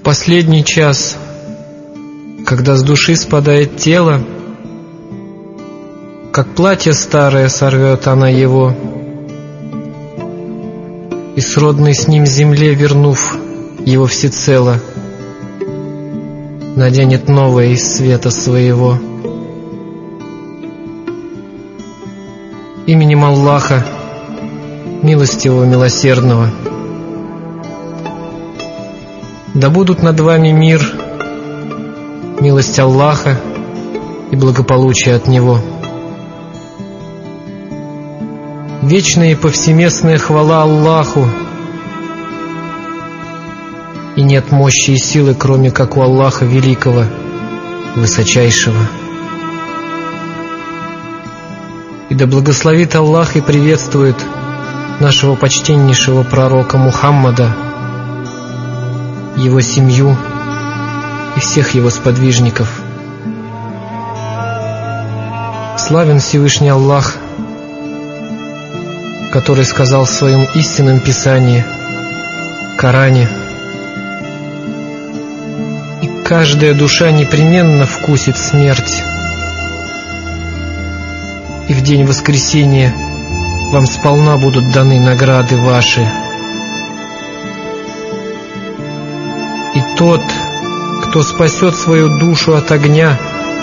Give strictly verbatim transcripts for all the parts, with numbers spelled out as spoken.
последний час, когда с души спадает тело, как платье старое сорвет она его, и сродной с ним земле вернув его всецело, наденет новое из света своего. Именем Аллаха, милостивого, милосердного. Да будут над вами мир, милость Аллаха и благополучие от Него. Вечная и повсеместная хвала Аллаху, и нет мощи и силы, кроме как у Аллаха Великого, Высочайшего. И да благословит Аллах и приветствует нашего почтеннейшего пророка Мухаммада, его семью и всех его сподвижников. Славен Всевышний Аллах, который сказал в своем истинном Писании, Коране: «И каждая душа непременно вкусит смерть, и в день воскресения вам сполна будут даны награды ваши. И тот, кто спасет свою душу от огня,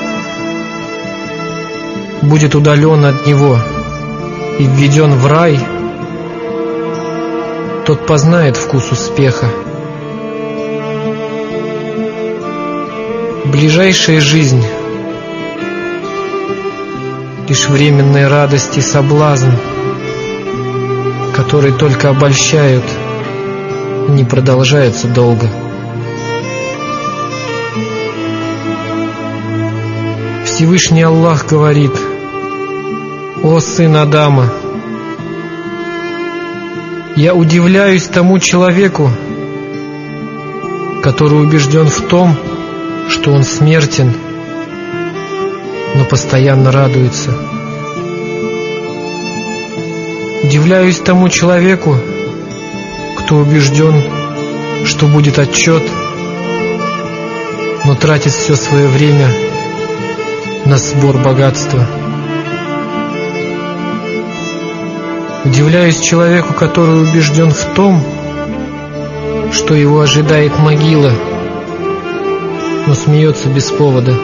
будет удален от него и введен в рай, тот познает вкус успеха. Ближайшая жизнь — лишь временная радость и соблазн, которые только обольщают и не продолжаются долго. Всевышний Аллах говорит: «О сын Адама, я удивляюсь тому человеку, который убежден в том, что он смертен, но постоянно радуется. Удивляюсь тому человеку, кто убежден, что будет отчет, но тратит все свое время на сбор богатства. Удивляюсь человеку, который убежден в том, что его ожидает могила, но смеется без повода.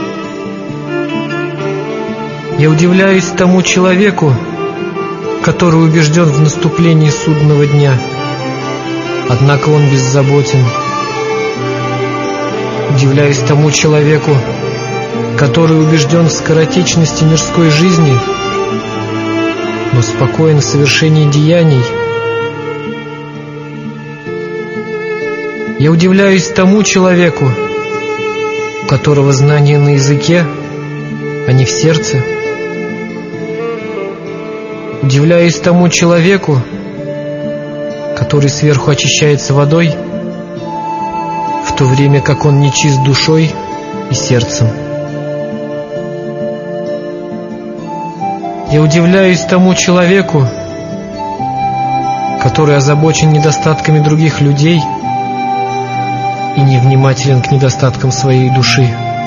Я удивляюсь тому человеку, который убежден в наступлении судного дня, однако он беззаботен. Удивляюсь тому человеку, который убежден в скоротечности мирской жизни, но спокоен в совершении деяний. Я удивляюсь тому человеку, у которого знание на языке, а не в сердце. Удивляюсь тому человеку, который сверху очищается водой, в то время как он не чист душой и сердцем. Я удивляюсь тому человеку, который озабочен недостатками других людей и невнимателен к недостаткам своей души.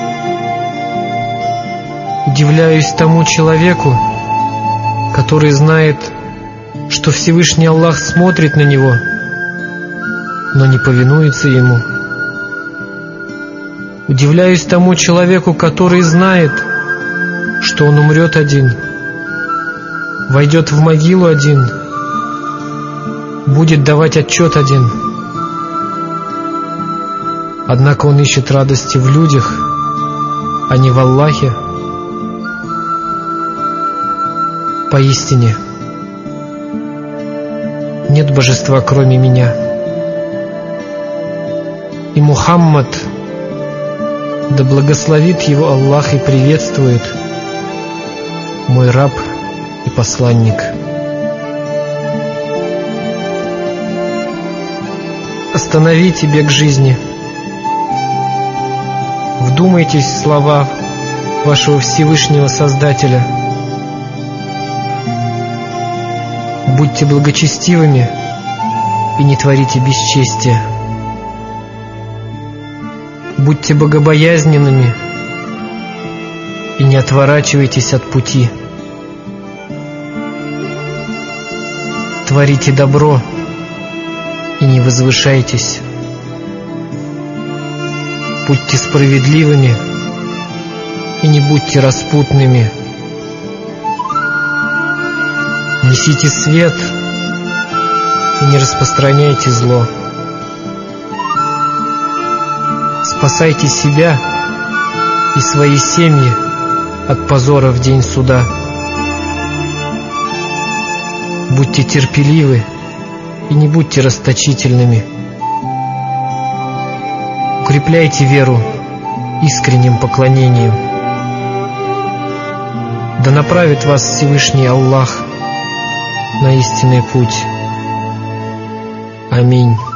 Удивляюсь тому человеку, который знает, что Всевышний Аллах смотрит на него, но не повинуется ему. Удивляюсь тому человеку, который знает, что он умрет один, войдет в могилу один, будет давать отчет один. Однако он ищет радости в людях, а не в Аллахе. Поистине, нет божества, кроме меня. И Мухаммад, да благословит его Аллах и приветствует, мой раб и посланник. Остановите бег жизни. Вдумайтесь в слова вашего Всевышнего Создателя. Будьте благочестивыми и не творите бесчестия. Будьте богобоязненными и не отворачивайтесь от пути. Творите добро и не возвышайтесь. Будьте справедливыми и не будьте распутными. Несите свет и не распространяйте зло. Спасайте себя и свои семьи от позора в день суда. Будьте терпеливы и не будьте расточительными. Укрепляйте веру искренним поклонением. Да направит вас Всевышний Аллах на истинный путь. Аминь.